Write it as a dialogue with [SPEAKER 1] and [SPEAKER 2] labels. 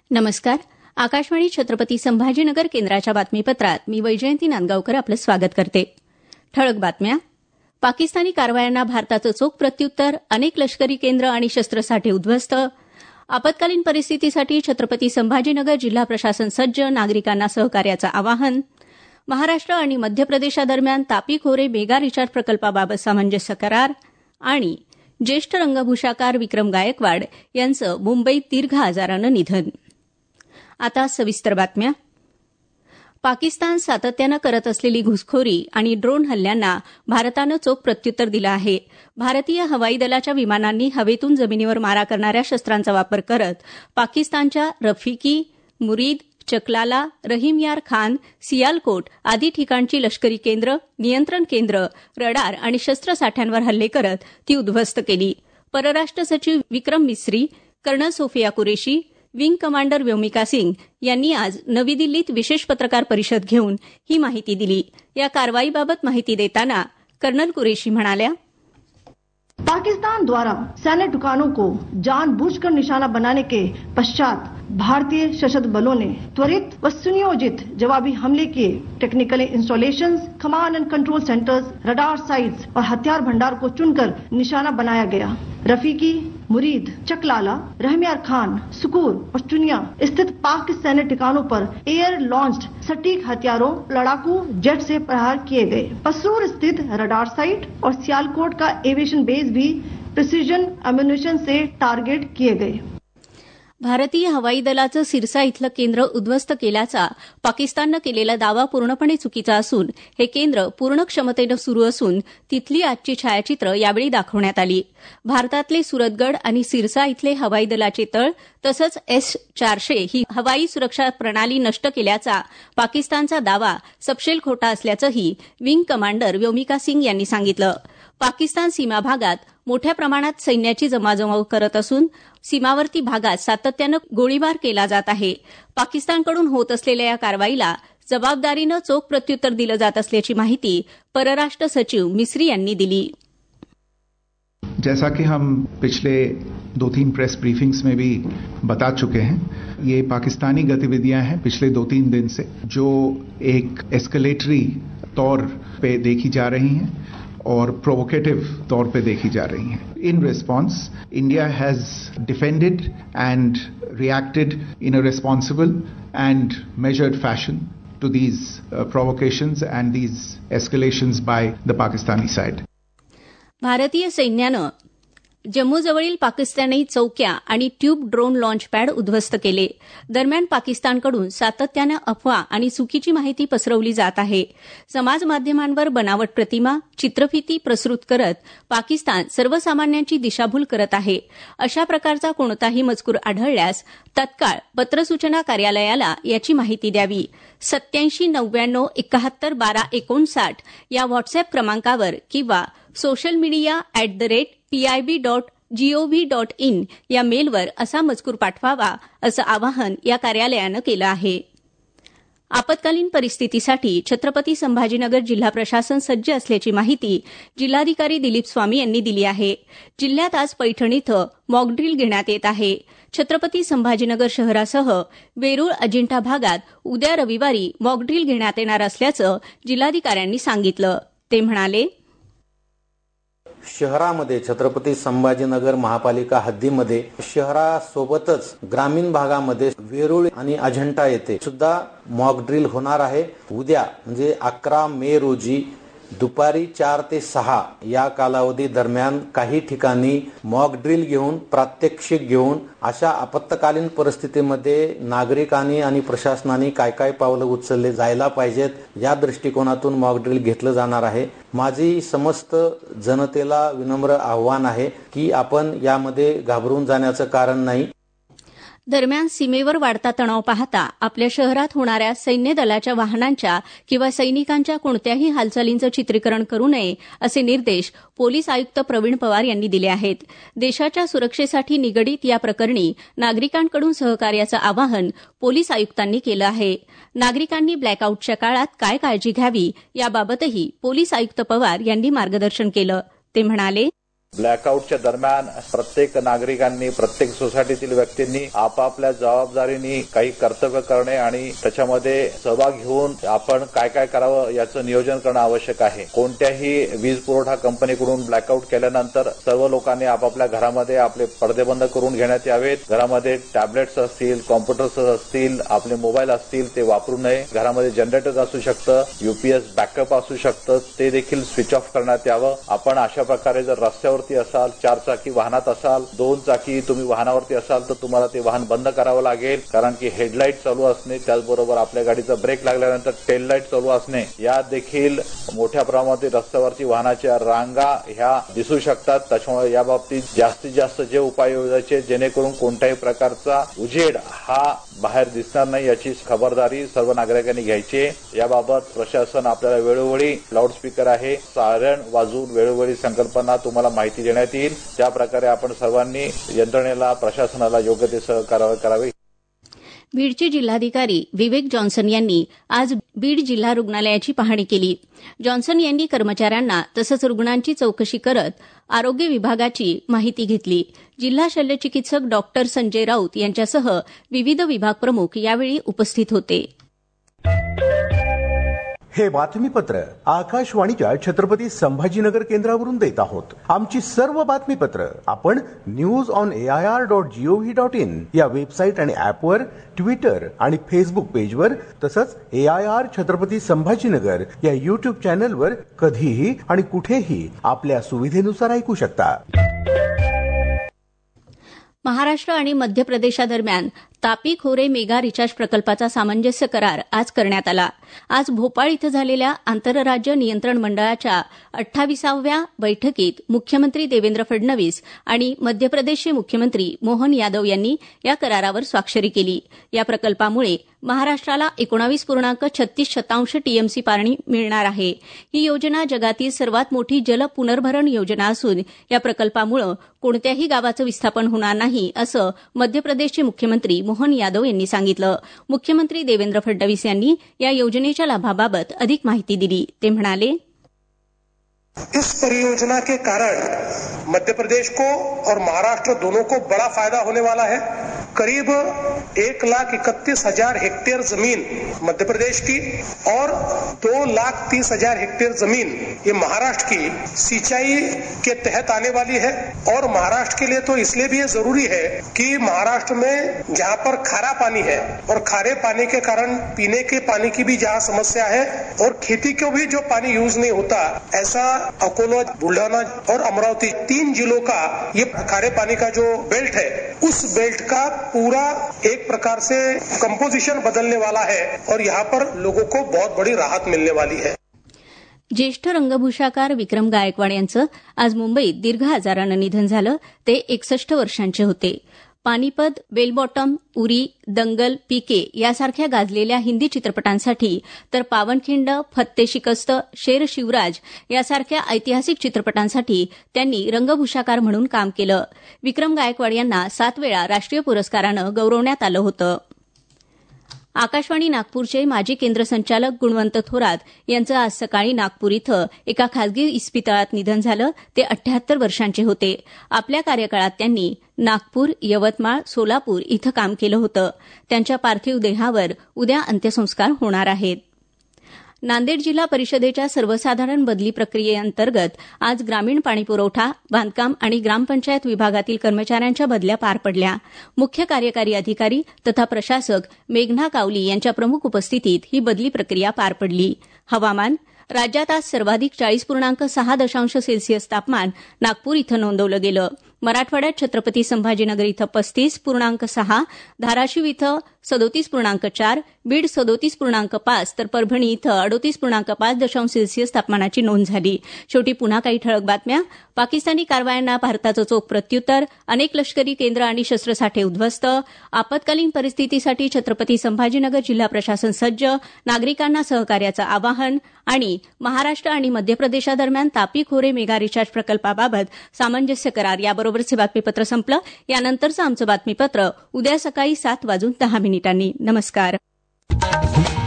[SPEAKER 1] नमस्कार. आकाशवाणी छत्रपती संभाजीनगर केंद्राच्या बातमीपत्रात मी वैजयंती नांदगावकर आपलं स्वागत करते. ठळक बातम्या. पाकिस्तानी कारवायांना भारताचं चोख प्रत्युत्तर, अनेक लष्करी केंद्र आणि शस्त्रसाठे उद्ध्वस्त. आपत्कालीन परिस्थितीसाठी छत्रपती संभाजीनगर जिल्हा प्रशासन सज्ज, नागरिकांना सहकार्याचं आवाहन. महाराष्ट्र आणि मध्य प्रदेशादरम्यान तापी खोरे मेगा रिचार्ज प्रकल्पाबाबत सामंजस्य करार. आणि ज्येष्ठ रंगभूषाकार विक्रम गायकवाड यांचं मुंबईत दीर्घ आजारानं निधन. आता सविस्तर बातम्या. पाकिस्तान सातत्यानं करत असलेली घुसखोरी आणि ड्रोन हल्ल्यांना भारतानं चोख प्रत्युत्तर दिलं आहे. भारतीय हवाई दलाच्या विमानांनी हवेतून जमिनीवर मारा करणाऱ्या शस्त्रांचा वापर करत पाकिस्तानच्या रफिकी, मुरीद, चकलाला, रहीम यार खान, सियालकोट आदी ठिकाणची लष्करी केंद्र, नियंत्रण केंद्र, रडार आणि शस्त्रसाठ्यांवर हल्ले करत ती उद्ध्वस्त केली. परराष्ट्र सचिव Vikram Misri, colonel Sofiya Qureshi, wing commander Vyomika Singh यांनी आज नवी दिल्लीत विशेष पत्रकार परिषद घेऊन ही माहिती दिली. या कारवाईबाबत माहिती देताना कर्नल कुरेशी म्हणाल्या,
[SPEAKER 2] पाकिस्तान द्वारा सैन्य ठिकानों को जानबूझकर निशाना बनाने के पश्चात भारतीय सशस्त्र बलों ने त्वरित व सुनियोजित जवाबी हमले किए. Technical installations, command and control centres, radar sites और हथियार भंडार को चुनकर निशाना बनाया गया. रफीकी, मुरीद, चकलाला, रहमियार खान, सुकूर और चुनिया स्थित पाक के सैन्य ठिकानों पर एयर लॉन्च्ड सटीक हथियारों, लड़ाकू जेट से प्रहार किए गए. पसूर स्थित रडार साइट और सियालकोट का एविएशन बेस भी प्रिसीजन एम्युनिशन से टारगेट किए गए.
[SPEAKER 1] भारतीय हवाई दलाचं सिरसा इथलं केंद्र उद्ध्वस्त केल्याचा पाकिस्ताननं केलेला दावा पूर्णपणे चुकीचा असून हे केंद्र पूर्ण क्षमतेनं सुरू असून तिथली आजची छायाचित्रं यावेळी दाखवण्यात आली. भारतातले सुरतगड आणि सिरसा इथले हवाई दलाचे तळ तसंच S-400 ही हवाई सुरक्षा प्रणाली नष्ट केल्याचा पाकिस्तानचा दावा सपशेल खोटा असल्याचंही विंग कमांडर व्योमिका सिंग यांनी सांगितलं. पाकिस्तान सीमा भागात मोठ्या प्रमाणात सैन्याची जमावजमाव करत असून सीमावर्ती भागात सातत्यानं गोळीबार केला जात आहे. पाकिस्तानकडून होत असलेल्या या कारवाईला जबाबदारीनं चोख प्रत्युत्तर दिलं जात असल्याची माहिती परराष्ट्र सचिव मिस्री यांनी दिली.
[SPEAKER 3] जैसा कि हम पिछले 2-3 प्रेस ब्रीफिंग्स में भी बता चुके हैं, ये पाकिस्तानी गतिविधियां हैं पिछले 2-3 दिन से जो एक एस्केलेटरी तौर पे देखी जा रही हैं और प्रोवोकेटिव तौर पे देखी जा रही हैं. In response, India has defended and reacted in a responsible and measured fashion to these provocations and these escalations by the Pakistani side.
[SPEAKER 1] भारतीय सैन्यानं जम्मूजवळील पाकिस्तानी चौक्या आणि ट्यूब ड्रोन लॉन्च पॅड उद्ध्वस्त केले. दरम्यान पाकिस्तानकडून सातत्यानं अफवा आणि चुकीची माहिती पसरवली जात आहे. समाजमाध्यमांवर बनावट प्रतिमा, चित्रफिती प्रसृत करत पाकिस्तान सर्वसामान्यांची दिशाभूल करत आहे. अशा प्रकारचा कोणताही मजकूर आढळल्यास तत्काळ पत्रसूचना कार्यालयाला याची माहिती द्यावी. 8799711259 या व्हॉट्सअप क्रमांकावर किंवा सोशल मीडिया @pib.gov.in या मेलवर असा मजकूर पाठवावा असं आवाहन या कार्यालयानं केलं आहे. आपत्कालीन परिस्थितीसाठी छत्रपती संभाजीनगर जिल्हा प्रशासन सज्ज असल्याची माहिती जिल्हाधिकारी दिलीप स्वामी यांनी दिली आहे. जिल्ह्यात आज पैठण इथं मॉकड्रील घेण्यात येत आहे. छत्रपती संभाजीनगर शहरासह वेरूळ, अजिंठा भागात उद्या रविवारी मॉकड्रील घेण्यात येणार असल्याचं जिल्हाधिकाऱ्यांनी सांगितलं. ते म्हणाले,
[SPEAKER 4] शहरामध्ये छत्रपती संभाजीनगर महापालिका हद्दीमध्ये शहरासोबतच ग्रामीण भागामध्ये वेरूळ आणि अजिंठा येथे सुद्धा मॉक ड्रिल होणार आहे. उद्या म्हणजे 11 मे रोजी दुपारी 4 ते 6 या कालावधी दरम्यान काही ठिकाणी मॉक ड्रिल घेऊन प्रात्यक्षिक घेऊन अशा आपत्कालीन परिस्थितीमध्ये नागरिकांनी आणि प्रशासनाने काय काय पावलं उचलले जायला पाहिजेत या दृष्टिकोनातून मॉक ड्रिल घेतलं जाणार आहे. माझी समस्त जनतेला विनम्र आव्हान आहे की आपण यामध्ये घाबरून जाण्याचं कारण नाही.
[SPEAKER 1] दरम्यान सीमेवर वाढता तणाव पाहता आपल्या शहरात होणाऱ्या सैन्य दलाच्या वाहनांच्या किंवा सैनिकांच्या कोणत्याही हालचालींचं चित्रीकरण करू नये असे निर्देश पोलीस आयुक्त प्रवीण पवार यांनी दिले आहेत. देशाच्या सुरक्षेसाठी निगडीत या प्रकरणी नागरिकांकडून सहकार्याचं आवाहन पोलीस आयुक्तांनी केलं आहे. नागरिकांनी ब्लॅकआउटच्या काळात काय काळजी घ्यावी याबाबतही पोलीस आयुक्त पवार यांनी मार्गदर्शन केलं. ते म्हणाले,
[SPEAKER 5] ब्लॅकआउटच्या दरम्यान प्रत्येक नागरिकांनी, प्रत्येक सोसायटीतील व्यक्तींनी आपापल्या जबाबदारीने काही कर्तव्य करणे आणि त्याच्यामध्ये सहभाग घेऊन आपण काय काय करावं याचं नियोजन करणं आवश्यक आहे. कोणत्याही वीज पुरवठा कंपनीकडून ब्लॅकआउट केल्यानंतर सर्व लोकांनी आपापल्या घरामध्ये आपले पडदे बंद करून घेण्यात यावेत. घरामध्ये टॅबलेट्स असतील, कॉम्प्युटर्स असतील, आपले मोबाईल असतील ते वापरू नये. घरामध्ये जनरेटर असू शकतं, यूपीएस बॅकअप असू शकतं, ते देखील स्विच ऑफ करण्यात यावं. आपण अशा प्रकारे जर रस्त्यावरती असाल, 4 चाकी वाहनात असाल, 2 चाकी तुम्ही वाहनावरती असाल तर तुम्हाला ते वाहन बंद करावं लागेल. कारण की हेडलाईट चालू असणे, त्याचबरोबर आपल्या गाडीचा ब्रेक लागल्यानंतर टेल लाईट चालू असणे, या देखील मोठ्या प्रमाणात रस्त्यावरची वाहनाच्या रांगा ह्या दिसू शकतात. त्याच्यामुळे या बाबतीत जास्तीत जास्त जे उपाय योजायचे जेणेकरून कोणत्याही प्रकारचा उजेड हा बाहेर दिसणार नाही याची खबरदारी सर्व नागरिकांनी घ्यायची. याबाबत प्रशासन आपल्याला वेळोवेळी लाऊडस्पीकर आहे, सायरन वाजवून वेळोवेळी संकल्पना तुम्हाला माहिती देण्यात येईल. त्या प्रकारे आपण सर्वांनी यंत्रणेला, प्रशासनाला योग्य ते सहकार्य करावे.
[SPEAKER 1] बीडचे जिल्हाधिकारी विवेक जॉन्सन यांनी आज बीड जिल्हा रुग्णालयाची पाहणी केली. जॉन्सन यांनी कर्मचाऱ्यांना तसंच रुग्णांची चौकशी करत आरोग्य विभागाची माहिती घेतली. जिल्हा शल्यचिकित्सक डॉक्टर संजय राऊत यांच्यासह विविध विभाग प्रमुख यावेळी उपस्थित होते.
[SPEAKER 6] हे बातमीपत्र आकाशवाणीच्या छत्रपती संभाजीनगर केंद्रावरून देत आहोत. आमची सर्व बातमीपत्र आपण news.air.gov.in या वेबसाईट आणि ऍपवर, ट्विटर आणि फेसबुक पेजवर, तसंच AIR छत्रपती संभाजीनगर या युट्यूब चॅनलवर कधीही आणि कुठेही आपल्या सुविधेनुसार ऐकू शकता.
[SPEAKER 1] महाराष्ट्र आणि मध्य प्रदेशादरम्यान तापी खोरे मेगा रिचार्ज प्रकल्पाचा सामंजस्य करार आज करण्यात आला. आज भोपाळ इथं झालेल्या आंतरराज्य नियंत्रण मंडळाच्या 28व्या बैठकीत मुख्यमंत्री देवेंद्र फडणवीस आणि मध्य प्रदेशचे मुख्यमंत्री मोहन यादव यांनी या करारावर स्वाक्षरी केली. या प्रकल्पामुळे महाराष्ट्राला 19.36 टीएमसी पाणी मिळणार आहे. ही योजना जगातील सर्वात मोठी जल पुनर्भरण योजना असून या प्रकल्पामुळे कोणत्याही गावाचं विस्थापन होणार नाही असं मध्य प्रदेशचे मुख्यमंत्री मोहन यादव यांनी सांगितलं. मुख्यमंत्री देवेंद्र फडणवीस यांनी या योजनेच्या लाभाबाबत अधिक माहिती दिली. ते म्हणाले,
[SPEAKER 7] इस परियोजना के कारण मध्य प्रदेश को और महाराष्ट्र दोनों को बड़ा फायदा होने वाला है. करीब 1,31,000 हेक्टेयर जमीन मध्य प्रदेश की और 2,30,000 हेक्टेयर जमीन ये महाराष्ट्र की सिंचाई के तहत आने वाली है. और महाराष्ट्र के लिए तो इसलिए भी ये जरूरी है कि महाराष्ट्र में जहाँ पर खारा पानी है और खारे पानी के कारण पीने के पानी की भी जहाँ समस्या है और खेती को भी जो पानी यूज नहीं होता, ऐसा अकोला, बुल्ढाना और अमरावती 3 जिलों का ये खारे पानी का जो बेल्ट है, उस बेल्ट का पूरा एक प्रकार से कंपोजिशन बदलने वाला है और यहाँ पर लोगों को बहुत बड़ी राहत मिलने वाली है.
[SPEAKER 1] ज्येष्ठ रंगभूषाकार विक्रम गायकवाड यांचं आज मुंबईत दीर्घ आजारानं निधन झालं. ते 61 वर्षांचे होते. पानिपत, बेल बॉटम, उरी, दंगल, पीके यासारख्या गाजलेल्या हिंदी चित्रपटांसाठी तर पावनखिंड, फत्ते शिकस्त, शेर शिवराज यासारख्या ऐतिहासिक चित्रपटांसाठी त्यांनी रंगभूषाकार म्हणून काम केलं. विक्रम गायकवाड यांना 7 वेळा राष्ट्रीय पुरस्कारानं गौरवण्यात आलं होतं. आकाशवाणी नागपूरचे माजी केंद्र संचालक गुणवंत थोरात यांचं आज सकाळी नागपूर इथं एका खासगी इस्पितळात निधन झालं. ते 78 वर्षांचे होते. आपल्या कार्यकाळात त्यांनी नागपूर, यवतमाळ, सोलापूर इथं काम केलं होतं. त्यांच्या पार्थिव देहावर उद्या अंत्यसंस्कार होणार आहेत. नांदेड जिल्हा परिषदेच्या सर्वसाधारण बदली प्रक्रियेअंतर्गत आज ग्रामीण पाणीपुरवठा, बांधकाम आणि ग्रामपंचायत विभागातील कर्मचाऱ्यांच्या बदल्या पार पडल्या. मुख्य कार्यकारी अधिकारी तथा प्रशासक मेघना कावली यांच्या प्रमुख उपस्थितीत ही बदली प्रक्रिया पार पडली. हवामान. राज्यात आज सर्वाधिक 40.6 तापमान नागपूर इथं नोंदवलं गेलं. मराठवाड्यात छत्रपती संभाजीनगर इथं 35.6, धाराशिव इथं 37.4, बीड 37.5 तर परभणी इथं 38.5 तापमानाची नोंद झाली. शेवटी पुन्हा काही ठळक बातम्या. पाकिस्तानी कारवायांना भारताचं चोख प्रत्युत्तर, अनेक लष्करी केंद्र आणि शस्त्रसाठे उद्ध्वस्त, आपत्कालीन परिस्थितीसाठी छत्रपती संभाजीनगर जिल्हा प्रशासन सज्ज, नागरिकांना सहकार्याचं आवाहन आणि महाराष्ट्र आणि मध्य प्रदेशादरम्यान तापी खोरे मेगा रिचार्ज प्रकल्पाबाबत सामंजस्य करार. याबरोबरच हे बातमीपत्र संपलं. यानंतरचं आमचं बातमीपत्र उद्या सकाळी 7:10 नमस्कार.